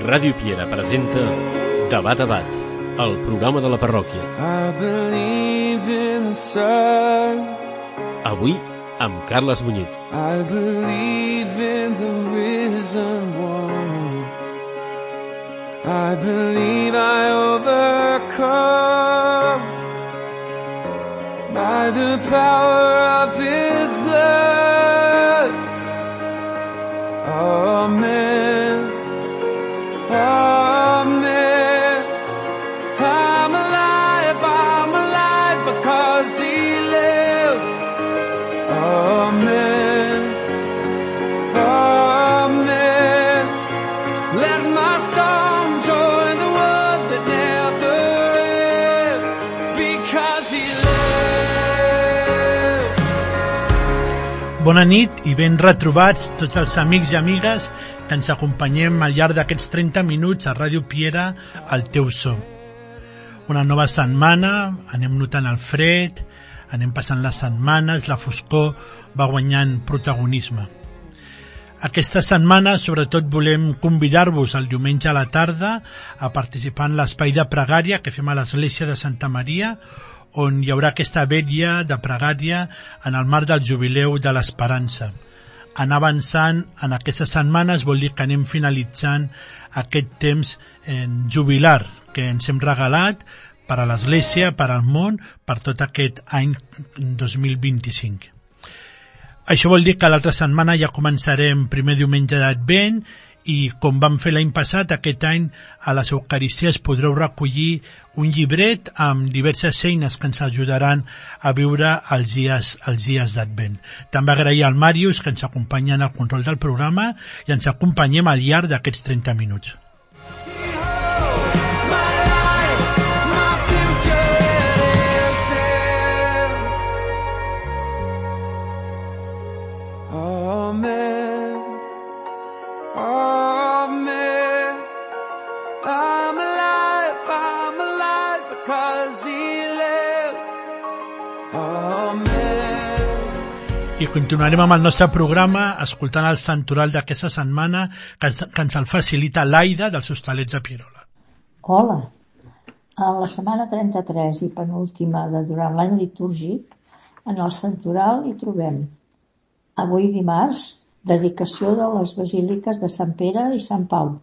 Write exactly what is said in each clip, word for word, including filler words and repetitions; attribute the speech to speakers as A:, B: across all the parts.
A: Ràdio Piera presenta Debat Debat, el programa de la parròquia. Avui amb Carles Muñiz. I believe in the risen one. I believe I overcome by the power of his blood. Amen. Amen. I'm alive, I'm alive because he lives. Amen. Amen. Let my song join the world that never ends because he lives.
B: Bona nit i ben retrobats tots els amics i amigues que ens acompanyem al llarg d'aquests trenta minuts a Ràdio Piera, al teu so. Una nova setmana, anem notant el fred, anem passant les setmanes, la foscor va guanyant protagonisme. Aquesta setmana, sobretot, volem convidar-vos el diumenge a la tarda a participar en l'espai de pregària que fem a l'església de Santa Maria, on hi haurà aquesta vetlla de pregària en el marc del Jubileu de l'Esperança. Anar avançant en aquestes setmanes vol dir que anem finalitzant aquest temps eh, jubilar que ens hem regalat per a l'Església, per al món, per tot aquest any dos mil vint-i-cinc. Això vol dir que l'altra setmana ja començarem primer diumenge d'Advent i, com vam fer l'any passat, aquest any a les Eucaristies podreu recollir un llibret amb diverses eines que ens ajudaran a viure els dies, els dies d'Advent. També agrair al Màrius, que ens acompanya en el control del programa, i ens acompanyem al llarg d'aquests trenta minuts. I continuarem amb el nostre programa escoltant el santoral d'aquesta setmana que ens, que ens el facilita l'Aida dels Hostalets de Pierola.
C: Hola. A la setmana trenta-tres i penúltima de durant l'any litúrgic, en el santoral hi trobem avui dimarts, dedicació de les basíliques de Sant Pere i Sant Pau.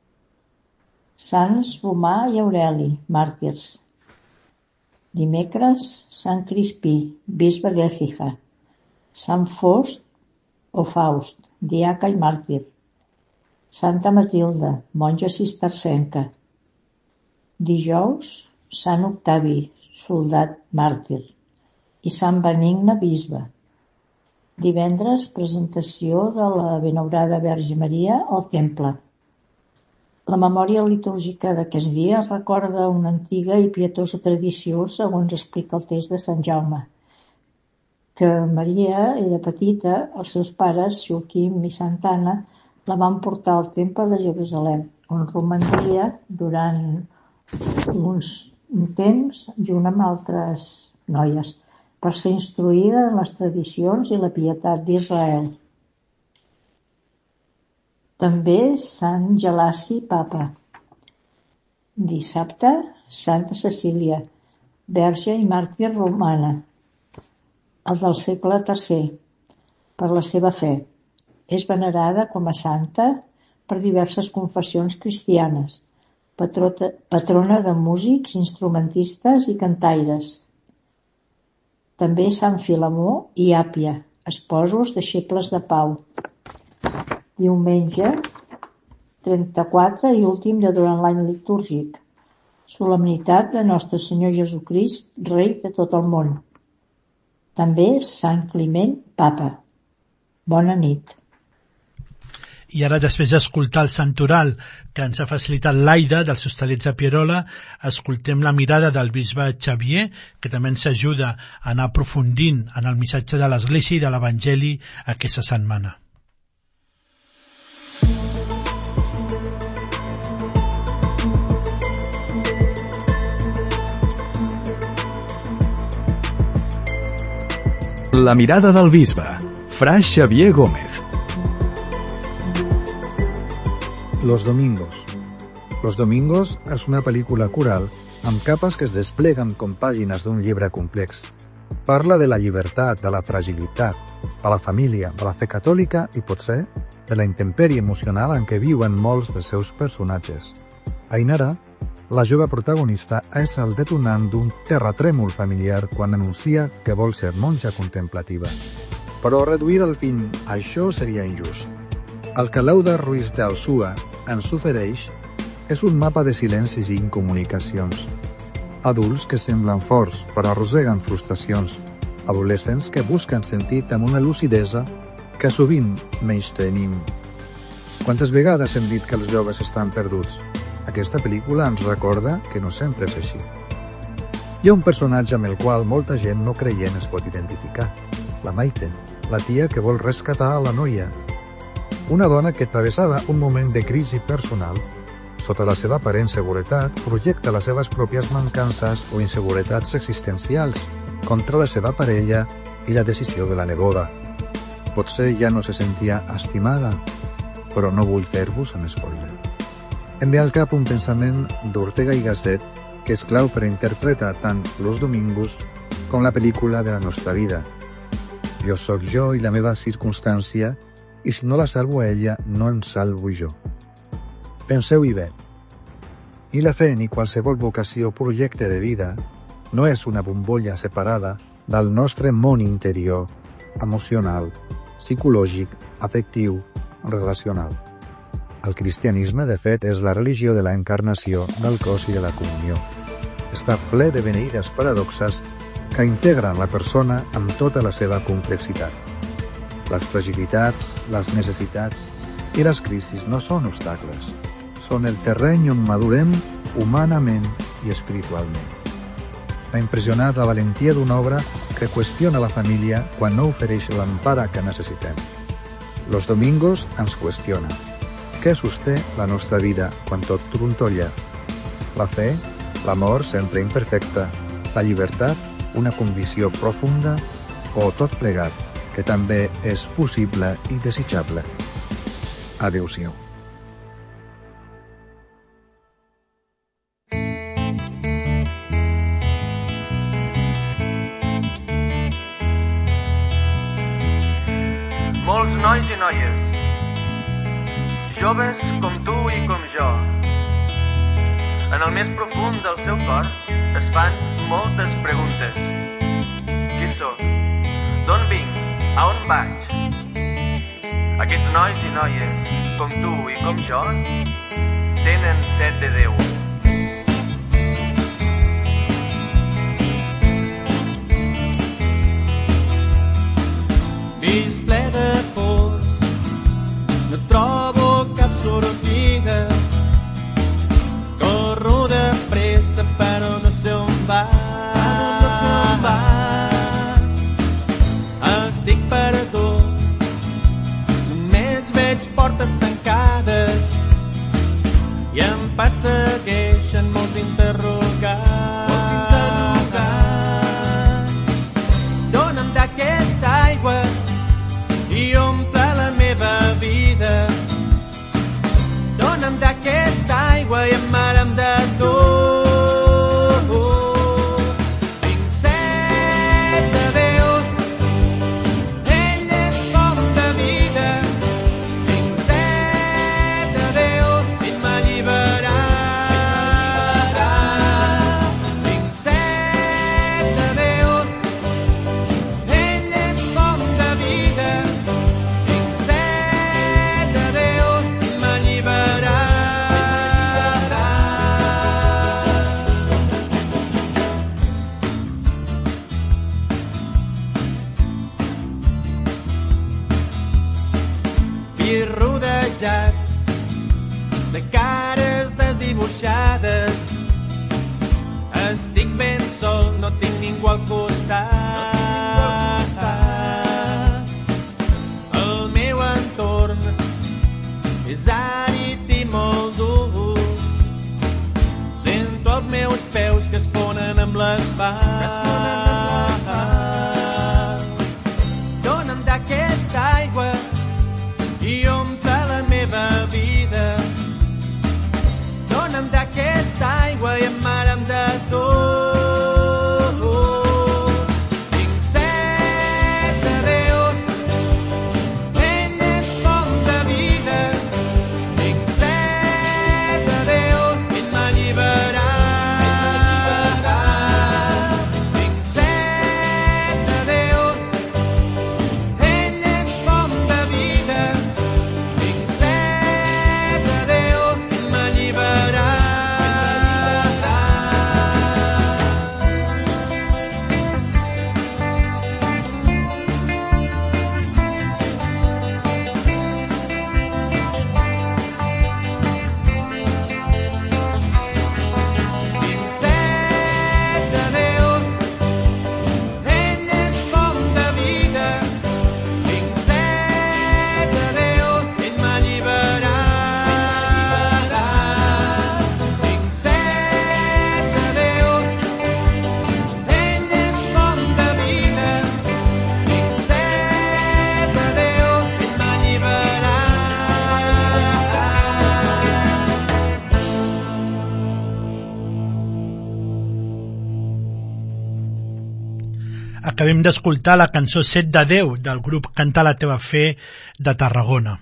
C: Sants Romà i Aureli, màrtirs. Dimecres, Sant Crispí, bisbe d'Ècija. Sant Fost o Faust, diaca i màrtir. Santa Matilde, monja cistercenca. Dijous, Sant Octavi, soldat màrtir. I Sant Benigne, bisbe. Divendres, presentació de la benaurada Verge Maria al temple. La memòria litúrgica d'aquests dies recorda una antiga i pietosa tradició, segons explica el text de Sant Jaume, que Maria era petita, els seus pares, Joaquim i Santa Anna, la van portar al temple de Jerusalem, on romandria durant uns, un temps junt amb altres noies, per ser instruïda en les tradicions i la pietat d'Israel. També Sant Gelaci, papa. Dissabte, Santa Cecília, verge i màrtir romana. El del segle tercer, per la seva fe. És venerada com a santa per diverses confessions cristianes, patrota, patrona de músics, instrumentistes i cantaires. També Sant Filemó i Àpia, esposos deixebles de Pau. Diumenge, trenta-quatre i últim de durant l'any litúrgic. Solemnitat de Nostre Senyor Jesucrist, Rei de tot el món. També Sant Climent, papa. Bona nit.
B: I ara, després d'escoltar el santoral que ens ha facilitat l'Aida dels Hostalets de Pierola, escoltem la mirada del bisbe Xavier, que també ens ajuda a anar aprofundint en el missatge de l'Església i de l'Evangeli aquesta setmana.
D: La mirada del bisbe, Fra Xavier Gómez.
E: Los domingos, Los Domingos és una pel·lícula coral amb capes que es despleguen com pàgines d'un llibre complex. Parla de la llibertat, de la fragilitat, de la família, de la fe catòlica i, potser, de la intempèrie emocional en què viuen molts dels seus personatges. Ainara, la jove protagonista, és el detonant d'un terratrèmol familiar quan anuncia que vol ser monja contemplativa. Però reduir el fin a això seria injust. El que Lauda Ruiz de Alsua ens ofereix és un mapa de silencis i incomunicacions. Adults que semblen forts però arrosseguen frustracions. Adolescents que busquen sentit amb una lucidesa que sovint menystenim. Quantes vegades hem dit que els joves estan perduts? Aquesta pel·lícula ens recorda que no sempre és així. Hi ha un personatge amb el qual molta gent no creient es pot identificar. La Maite, la tia que vol rescatar a la noia. Una dona que travessava un moment de crisi personal. Sota la seva aparent seguretat, projecta les seves pròpies mancances o inseguretats existencials contra la seva parella i la decisió de la neboda. Potser ja no se sentia estimada, però no vull fer-vos un spoiler. Em ve al cap un pensament d'Ortega i Gasset que és clau per interpretar tant Los Domingos com la pel·lícula de la nostra vida. Jo sóc jo i la meva circumstància, i si no la salvo a ella, no em salvo jo. Penseu-hi bé. Ni la fe ni qualsevol vocació o projecte de vida no és una bombolla separada del nostre món interior, emocional, psicològic, afectiu, relacional. El cristianisme, de fet, és la religió de la encarnació, del cos i de la comunió. Està ple de beneïdes paradoxes que integren la persona amb tota la seva complexitat. Les fragilitats, les necessitats i les crisis no són obstacles. Són el terreny on madurem humanament i espiritualment. M'ha impressionat la valentia d'una obra que qüestiona la família quan no ofereix l'empara que necessitem. Los Domingos ens qüestiona. Què sosté la nostra vida quan tot trontolla? La fe, l'amor sempre imperfecte, la llibertat, una convicció profunda o tot plegat, que també és possible i desitjable. Adéu-siau.
F: Molts nois i noies, joves com tu i com jo, en el més profund del seu cor es fan moltes preguntes. Qui sóc? D'on vinc? A on vaig? Aquests nois i noies, com tu i com jo, tenen set de Déu.
G: Visc ple de pors, no trobo cap sortida, corro de pressa però no sé on vaig. Estic perdut, només veig portes tancades i em persegueixen molts interrogants. Dóna'm d'aquesta aigua i omple la meva vida. Dóna'm d'aquesta aigua i emmara'm de tu. De cares desdibuixades, estic ben sol, no tinc ningú al costat. El meu entorn és àrid i molt dur. Sento els meus peus que es fonen amb l'asfalt. Dóna'm d'aquesta aigua i omple la meva vida. Dóna'm
B: Acabem d'escoltar la cançó Set de Déu del grup Canta la teva fe de Tarragona.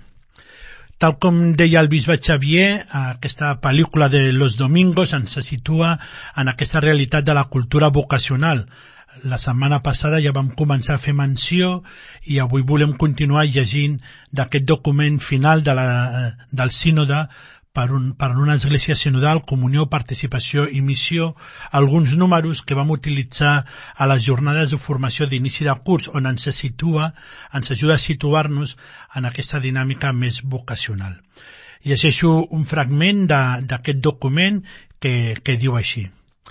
B: Tal com deia el bisbe Xavier, aquesta pel·lícula de Los Domingos ens se situa en aquesta realitat de la cultura vocacional. La setmana passada ja vam començar a fer menció i avui volem continuar llegint d'aquest document final de la, del sínode per, un, per una església sinodal, comunió, participació i missió, alguns números que vam utilitzar a les jornades de formació d'inici de curs, on ens se situa, ens ajuda a situar-nos en aquesta dinàmica més vocacional. Llegeixo un fragment d'aquest document que, que diu així.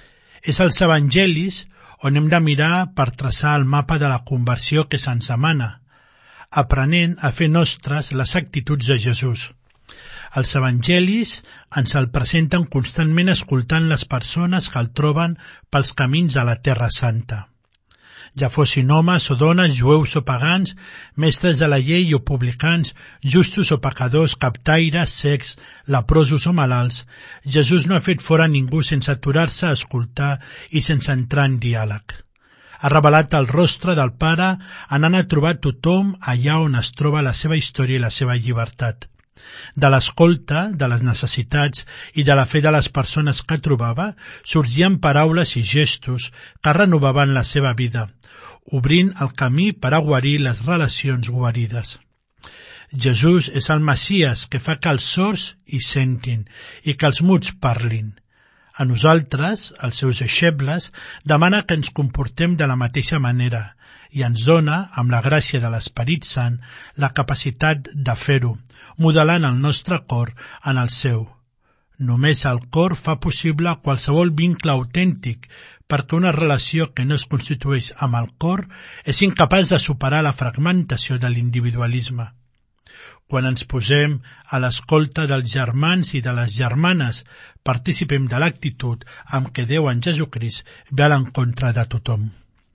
B: És als evangelis on hem de mirar per traçar el mapa de la conversió que se'ns demana, aprenent a fer nostres les actituds de Jesús. Els evangelis ens el presenten constantment escoltant les persones que el troben pels camins de la Terra Santa. Ja fossin homes o dones, jueus o pagans, mestres de la llei o publicans, justos o pecadors, captaires, cecs, leprosos o malalts, Jesús no ha fet fora ningú sense aturar-se a escoltar i sense entrar en diàleg. Ha revelat el rostre del Pare anant a trobar tothom allà on es troba la seva història i la seva llibertat. De l'escolta, de les necessitats i de la fe de les persones que trobava, sorgien paraules i gestos que renovaven la seva vida, obrint el camí per a guarir les relacions guarides. Jesús és el Messies que fa que els sords hi sentin i que els muts parlin. A nosaltres, els seus deixebles, demana que ens comportem de la mateixa manera i ens dona, amb la gràcia de l'Esperit Sant, la capacitat de fer-ho, modelant el nostre cor en el seu. Només el cor fa possible qualsevol vincle autèntic, perquè una relació que no es constitueix amb el cor és incapaç de superar la fragmentació de l'individualisme. Quan ens posem a l'escolta dels germans i de les germanes, participem de l'actitud amb què Déu en Jesucrist ve a l'encontre de tothom.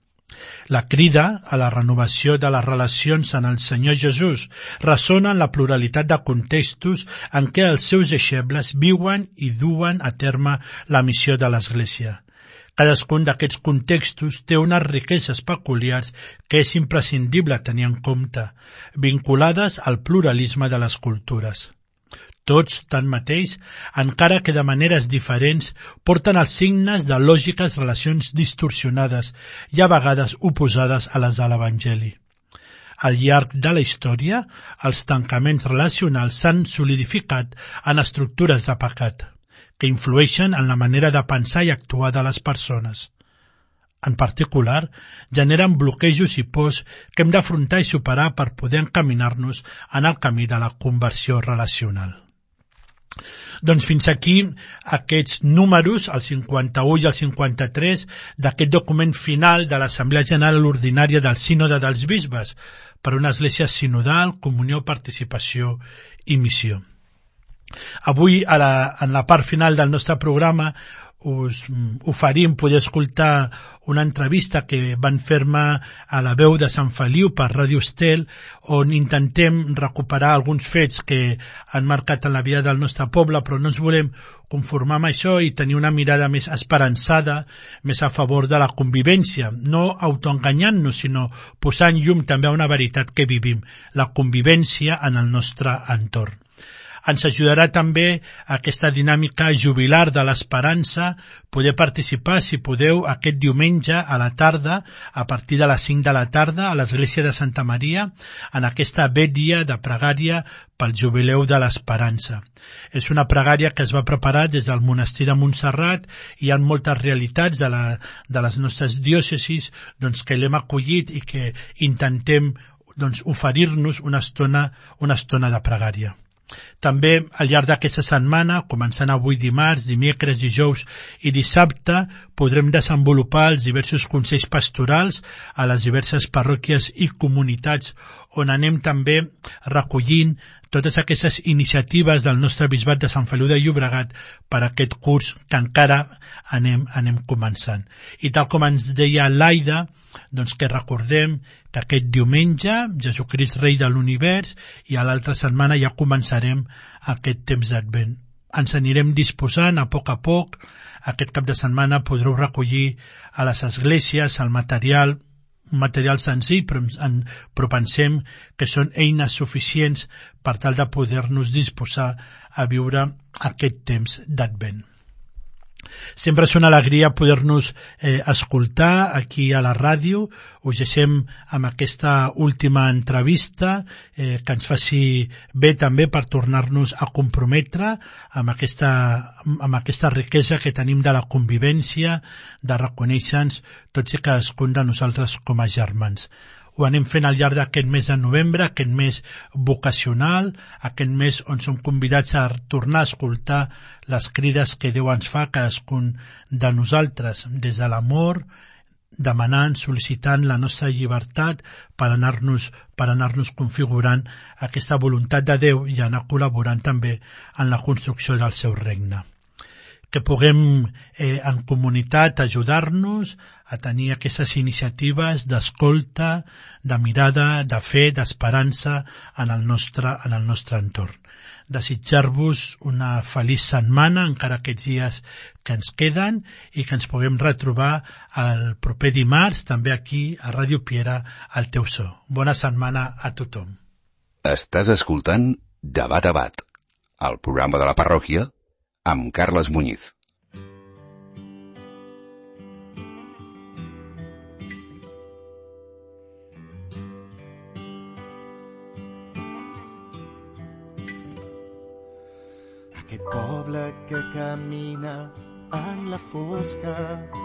B: La crida a la renovació de les relacions en el Senyor Jesús ressona en la pluralitat de contextos en què els seus deixebles viuen i duen a terme la missió de l'Església. Cadascun d'aquests contextos té unes riqueses peculiars que és imprescindible tenir en compte, vinculades al pluralisme de les cultures. Tots, tanmateix, encara que de maneres diferents, porten els signes de lògiques relacions distorsionades i a vegades oposades a les de l'Evangeli. Al llarg de la història, els tancaments relacionals s'han solidificat en estructures de pecat, que influeixen en la manera de pensar i actuar de les persones. En particular, generen bloquejos i pors que hem d'afrontar i superar per poder encaminar-nos en el camí de la conversió relacional. Doncs fins aquí aquests números, el cinquanta-u i el cinquanta-tres, d'aquest document final de l'Assemblea General Ordinària del Sínode dels Bisbes per una església sinodal, comunió, participació i missió. Avui, a la, en la part final del nostre programa, us oferim poder escoltar una entrevista que van fer-me a la veu de Sant Feliu per Ràdio Estel, on intentem recuperar alguns fets que han marcat en la vida del nostre poble, però no ens volem conformar amb això i tenir una mirada més esperançada, més a favor de la convivència, no autoenganyant-nos, sinó posant llum també a una veritat que vivim, la convivència en el nostre entorn. Ens ajudarà també aquesta dinàmica jubilar de l'esperança, poder participar, si podeu, aquest diumenge a la tarda, a partir de les cinc de la tarda, a l'església de Santa Maria, en aquesta vetlla de pregària pel jubileu de l'esperança. És una pregària que es va preparar des del monestir de Montserrat i hi ha moltes realitats de, la, de les nostres diòcesis doncs, que l'hem acollit i que intentem doncs, oferir-nos una estona, una estona de pregària. També al llarg d'aquesta setmana, començant avui dimarts, dimecres, dijous i dissabte, podrem desenvolupar els diversos consells pastorals a les diverses parròquies i comunitats on anem també recollint totes aquestes iniciatives del nostre bisbat de Sant Feliu de Llobregat per a aquest curs que encara anem, anem començant. I tal com ens deia l'Aida, doncs que recordem que aquest diumenge Jesucrist Rei de l'Univers i a l'altra setmana ja començarem aquest temps d'Advent. Ens anirem disposant a poc a poc. Aquest cap de setmana podreu recollir a les esglésies el material, un material senzill, però, en, però pensem que són eines suficients per tal de poder-nos disposar a viure aquest temps d'Advent. Sempre és una alegria poder-nos eh, escoltar aquí a la ràdio. Us deixem amb aquesta última entrevista eh, que ens faci bé també per tornar-nos a comprometre amb aquesta, amb aquesta riquesa que tenim de la convivència, de reconèixer-nos tots i cadascun de nosaltres com a germans. Ho anem fent al llarg d'aquest mes de novembre, aquest mes vocacional, aquest mes on som convidats a tornar a escoltar les crides que Déu ens fa cadascun de nosaltres, des de l'amor, demanant, sol·licitant la nostra llibertat per anar-nos per anar-nos configurant aquesta voluntat de Déu i anar col·laborant també en la construcció del seu regne. Que puguem eh, en comunitat ajudar-nos a tenir aquestes iniciatives d'escolta, de mirada, de fe, d'esperança en el nostre, en el nostre entorn. Desitjar-vos una feliç setmana, encara aquests dies que ens queden, i que ens puguem retrobar el proper dimarts, també aquí a Ràdio Piera, al teu so. Bona setmana a tothom.
H: Estàs escoltant Debat a Bat, el programa de la parròquia amb Carles Muñiz.
G: Aquest poble que camina en la fosca,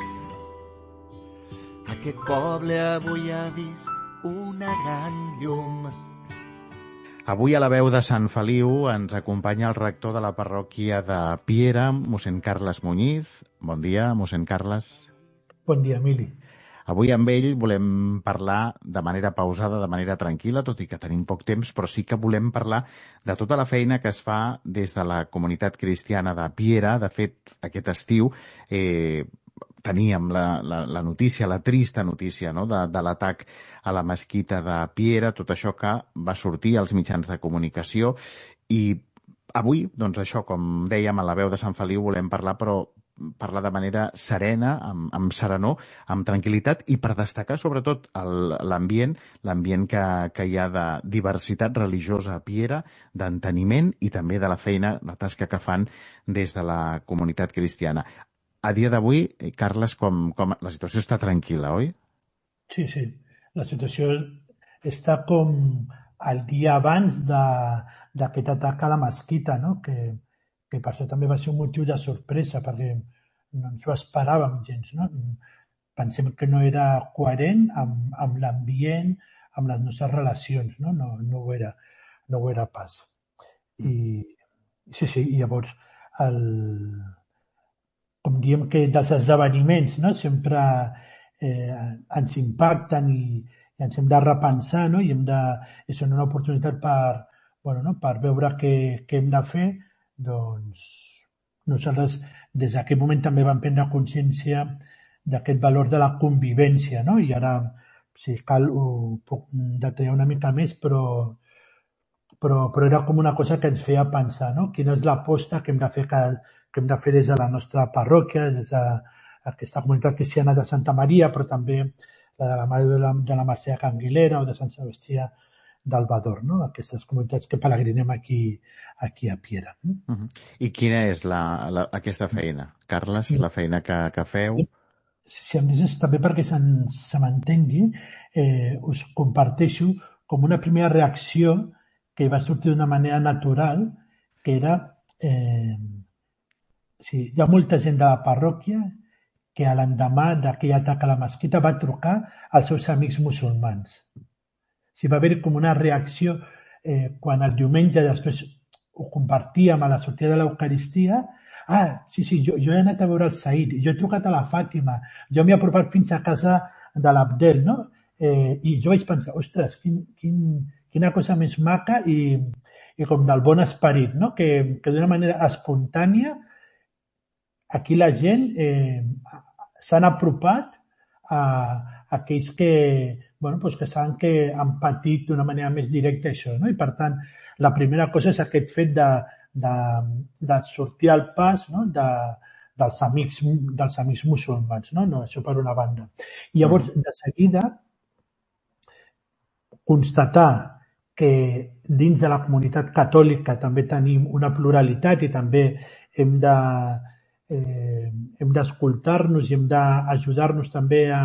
G: aquest poble avui ha vist una gran llum.
I: Avui a la veu de Sant Feliu ens acompanya el rector de la parròquia de Piera, mossèn Carles Muñiz. Bon dia, mossèn Carles.
B: Bon dia, Emili.
I: Avui amb ell volem parlar de manera pausada, de manera tranquil·la, tot i que tenim poc temps, però sí que volem parlar de tota la feina que es fa des de la comunitat cristiana de Piera. De fet, aquest estiu eh, teníem la, la, la notícia, la trista notícia, no?, de, de l'atac a la mesquita de Piera, tot això que va sortir als mitjans de comunicació. I avui, doncs això, com dèiem, a la veu de Sant Feliu volem parlar, però parlar de manera serena, amb, amb serenor, amb tranquil·litat, i per destacar sobretot l'ambient, l'ambient que, que hi ha de diversitat religiosa a Piera, d'enteniment i també de la feina, la tasca que fan des de la comunitat cristiana. A dia d'avui, Carles, com, com la situació està tranquil·la, oi?
B: Sí, sí. La situació està com el dia abans d'aquest atac a la mesquita, no? Que, que per això també va ser un motiu de sorpresa, perquè no ens ho esperàvem gens, no? Pensem que no era coherent amb, amb l'ambient, amb les nostres relacions, no? No, no ho era, no ho era pas. I sí, sí, i llavors el, com diem que dels esdeveniments, no? Sempre eh, ens impacten i, i ens hem de repensar, no? I hem de, és una oportunitat per, bueno, no? Per veure què, què hem de fer. Doncs nosaltres des d'aquest moment també vam prendre consciència d'aquest valor de la convivència, no? I ara, si cal, ho puc detallar una mica més, però, però, però era com una cosa que ens feia pensar, no? Quina és l'aposta que hem de fer, que, que hem de fer des de la nostra parròquia, des d'aquesta comunitat cristiana de Santa Maria, però també la de la Mare de la, de la Mercè a Can Guilera o de Sant Sebastià del Bador, no? Aquestes comunitats que pelegrinem aquí, aquí a Piera.
I: Uh-huh. I quina és la, la, aquesta feina? Carles, la feina que, que feu?
B: Si em deixes també perquè se, se m'entengui, eh, us comparteixo com una primera reacció que va sortir d'una manera natural, que era... Eh, sí, hi ha molta gent de la parròquia que a l'endemà d'aquell atac a la mesquita va trucar als seus amics musulmans. Sí, va haver com una reacció eh, quan el diumenge després ho compartíem a la sortida de l'Eucaristia. Ah, sí, sí, jo, jo he anat a veure el Saïd, jo he trucat a la Fàtima, jo m'he apropat fins a casa de l'Abdel, no? Eh, I jo vaig pensar, ostres, quin, quin, quina cosa més maca i, i com del bon esperit, no? Que, que d'una manera espontània aquí la gent eh, s'han apropat a, a aquells que, bueno, pues que saben que han patit d'una manera més directa això, no? I per tant, la primera cosa és aquest fet de, de, de sortir al pas, no? de, dels, amics, dels amics musulmans, no? No, això per una banda. I llavors, de seguida, constatar que dins de la comunitat catòlica també tenim una pluralitat i també hem de eh, hem d'escoltar-nos i hem d'ajudar-nos també a,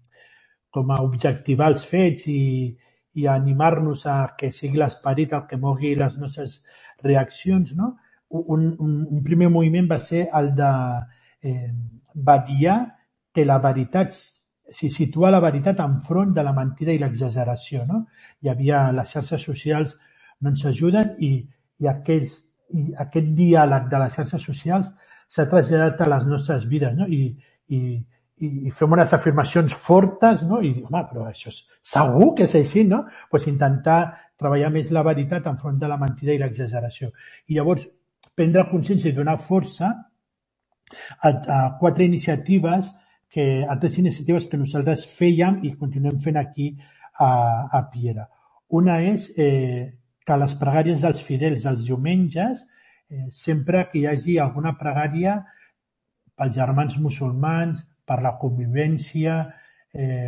B: com a objectivar els fets i, i a animar-nos a que sigui l'esperit el que mogui les nostres reaccions, no? Un, un, un primer moviment va ser el de eh, vetllar que la veritat, si situa la veritat enfront de la mentida i l'exageració, no? Hi havia les xarxes socials no ens ajuden i, i, aquells, i aquest diàleg de les xarxes socials s'ha traslladat a les nostres vides, no? I, i, i fem unes afirmacions fortes, no? I dic, home, però això és segur que és així, no? Pues intentar treballar més la veritat enfront de la mentida i l'exageració. I llavors prendre consciència i donar força a, a quatre iniciatives, que, a tres iniciatives que nosaltres fèiem i continuem fent aquí a, a Piera. Una és eh, que les pregàries dels fidels dels diumenges, eh, sempre que hi hagi alguna pregària pels germans musulmans, per la convivència, eh,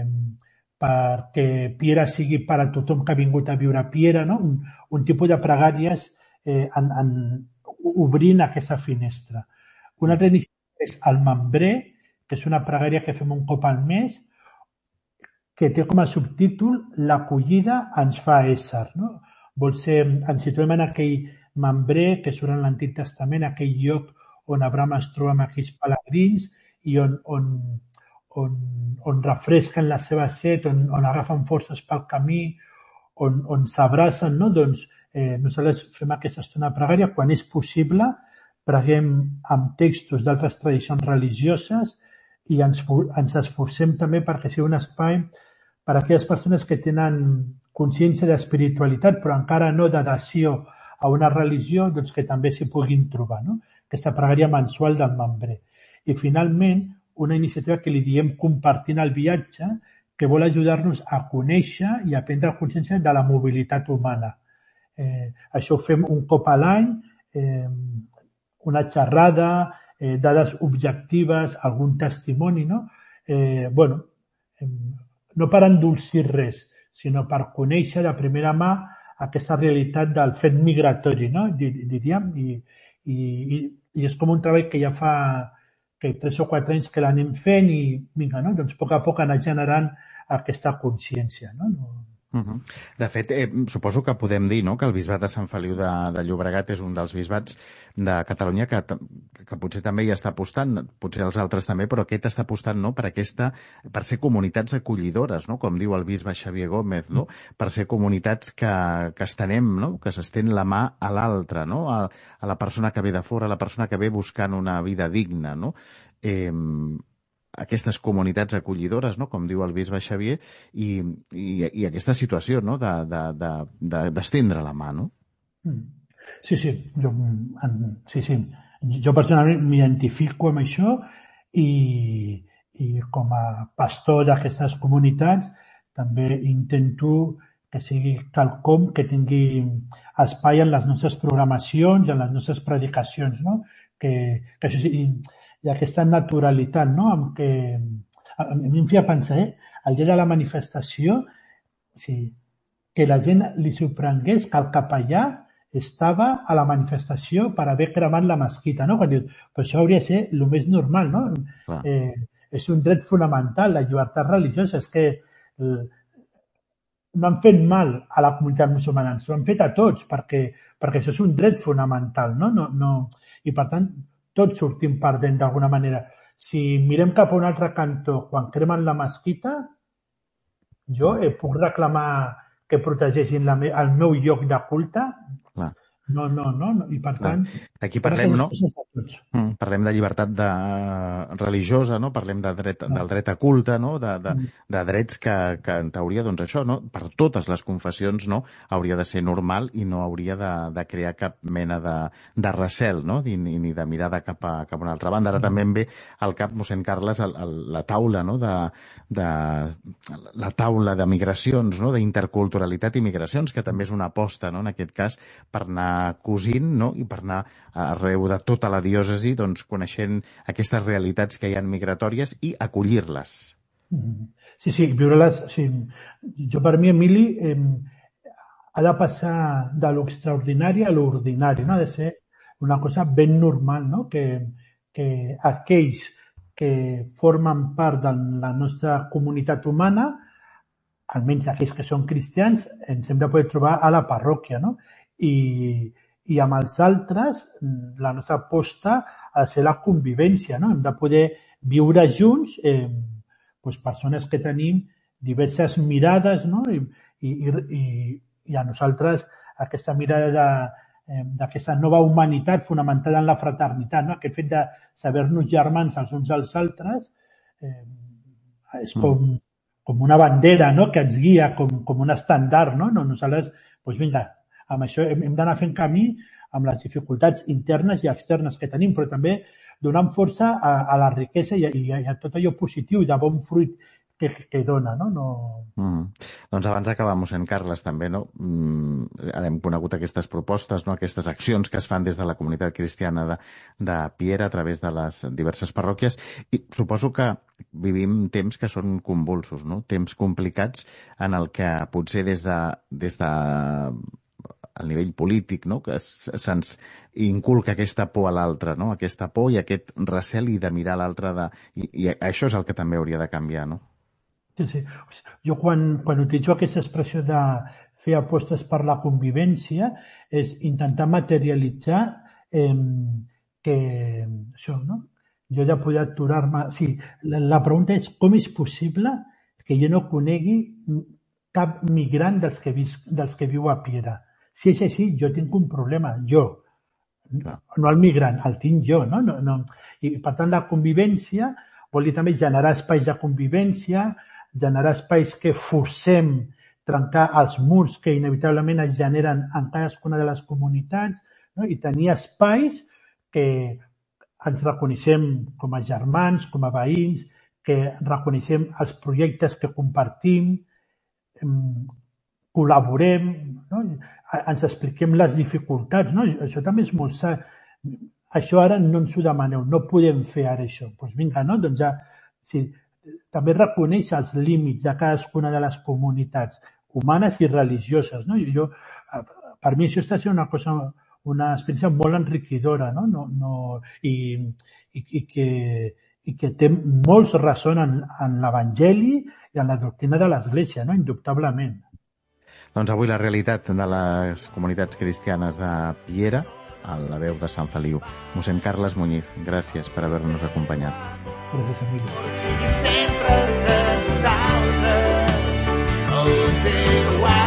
B: perquè Piera sigui per a tothom que ha vingut a viure a Piera, no? un, un tipus de pregàries eh, en, en, obrint aquesta finestra. Una altra iniciativa és el membrer, que és una pregària que fem un cop al mes, que té com a subtítol l'acollida ens fa ésser. No? Vol ser, ens situem en aquell membrer que surt en l'Antic Testament, aquell lloc on Abraham es troba amb aquells pelegrins i on, on, on, on refresquen la seva set, on, on agafen forces pel camí, on, on s'abracen, no? Doncs eh, nosaltres fem aquesta estona de pregària. Quan és possible, preguem amb textos d'altres tradicions religioses i ens, ens esforcem també perquè sigui un espai per a aquelles persones que tenen consciència d'espiritualitat però encara no d'adhesió a una religió, doncs que també s'hi puguin trobar, no? Aquesta pregària mensual del membrer. I finalment, una iniciativa que li diem compartint el viatge, que vol ajudar-nos a conèixer i a prendre consciència de la mobilitat humana. Eh, això ho fem un cop a l'any, eh, una xerrada, eh, dades objectives, algun testimoni, no? Eh, bueno, eh, no per endolcir res, sinó per conèixer de primera mà aquesta realitat del fet migratori, no? Diríem, i, i, i és com un treball que ja fa que tres o quatre anys que l'anem fent i vinga, no? Doncs a poc a poc anar generant aquesta consciència, no? no
I: Uh-huh. De fet, eh, suposo que podem dir, no?, que el bisbat de Sant Feliu de, de Llobregat és un dels bisbats de Catalunya que, que potser també hi està apostant, potser els altres també, però aquest està apostant, no?, per aquesta, per ser comunitats acollidores, no?, com diu el bisbe Xavier Gómez, no?, per ser comunitats que, que estenem, no?, que s'estén la mà a l'altre, no?, a, a la persona que ve de fora, a la persona que ve buscant una vida digna, no?, eh, aquestes comunitats acollidores, no?, com diu el bisbe Xavier, i, i, i aquesta situació, no?, de, de, de, d'estendre la mà, no?
B: Sí, sí, jo, sí, sí. jo personalment m'identifico amb això i, i com a pastor d'aquestes comunitats també intento que sigui quelcom que tingui espai en les nostres programacions, en les nostres predicacions, no? Que, que això sigui, i aquesta naturalitat, no? Amb què, a mi em feia pensar, eh? El dia de la manifestació, sí, que la gent li sorprengués que el capellà estava a la manifestació per haver cremat la mesquita, no? Quan dius, però això hauria de ser el més normal, no? Eh, és un dret fonamental, la llibertat religiosa, és que eh, no han fet mal a la comunitat musulmana, s'ho han fet a tots, perquè, perquè això és un dret fonamental, no? No, no, i per tant, tots sortim perdent d'alguna manera. Si mirem cap a un altre cantó, quan cremen la mesquita, jo eh, puc reclamar que protegeixin la me el meu lloc de culte?
I: Clar.
B: No, no, no, no. I per tant...
I: Aquí parlem, no? Mm, parlem de llibertat de, religiosa, no? Parlem de dret, no. del dret a culte, no? De, de, de drets que, que en teoria, doncs això, no? Per totes les confessions, no? Hauria de ser normal i no hauria de, de crear cap mena de, de recel, no? Ni, ni de mirada cap a, cap a una altra banda. Ara mm. també em ve al cap, mossèn Carles, el, el, la taula, no? De, de, la taula de migracions, no? D'interculturalitat i migracions, que també és una aposta, no? En aquest cas, per anar cosint, no? I per anar arreu de tota la diòcesi, doncs, coneixent aquestes realitats que hi ha migratòries i acollir-les.
B: Sí, sí, viure-les... Sí. Jo, per mi, Emili, eh, ha de passar de l'extraordinari a l'ordinari, no? Ha de ser una cosa ben normal, no? Que, que aquells que formen part de la nostra comunitat humana, almenys aquells que són cristians, ens hem de poder trobar a la parròquia, no? I, i amb els altres la nostra aposta ha de ser la convivència, no? Hem de poder viure junts eh, doncs persones que tenim diverses mirades, no? I, i, i, i a nosaltres aquesta mirada de, eh, d'aquesta nova humanitat fonamentada en la fraternitat, no? Aquest fet de saber-nos germans els uns als altres eh, és com, com una bandera, no? Que ens guia, com, com un estandard, no? No nosaltres, doncs vinga, amb això hem d'anar fent camí amb les dificultats internes i externes que tenim, però també donant força a, a la riquesa i a, i a tot allò positiu i de bon fruit que, que dona, no? no...
I: Mm. Doncs abans d'acabar, mossèn Carles, també, no? Mm, hem conegut aquestes propostes, no? Aquestes accions que es fan des de la comunitat cristiana de, de Piera a través de les diverses parròquies, i suposo que vivim temps que són convulsos, no? Temps complicats en el que potser des de, des de al nivell polític, no? Que se'ns inculca aquesta por a l'altre, no? Aquesta por i aquest recel i de mirar l'altre de... I, i això és el que també hauria de canviar, no?
B: Sí, sí. Jo quan, quan utilitzo aquesta expressió de fer apostes per la convivència és intentar materialitzar eh, que això, no? Jo he de poder aturar-me... Sí, la, la pregunta és com és possible que jo no conegui cap migrant dels que, vis, dels que viu a Piera. Si és així, jo tinc un problema, jo, no, no el migrant, el tinc jo, no? No, no. I per tant la convivència vol dir també generar espais de convivència, generar espais que forcem trencar els murs que inevitablement es generen en cadascuna de les comunitats, no? I tenir espais que ens reconeixem com a germans, com a veïns, que reconeixem els projectes que compartim, col·laborem, no? Ens expliquem les dificultats, no? Això també és molt sa. Això ara no ens ho demaneu, no podem fer ara això. Doncs vinga, no? Doncs ja, sí, també reconeix els límits de cadascuna de les comunitats humanes i religioses, no? Jo, per mi això està sent una cosa, una experiència molt enriquidora, no? No, no, i, i, i, que, i que té molts ressons en, en l'Evangeli i en la doctrina de l'Església, no? Indubtablement.
I: Doncs avui la realitat de les comunitats cristianes de Piera, a la veu de Sant Feliu. Mossèn Carles Muñiz, gràcies per haver-nos acompanyat.
B: Gràcies, Emili.
G: Sigui sempre de nosaltres el teu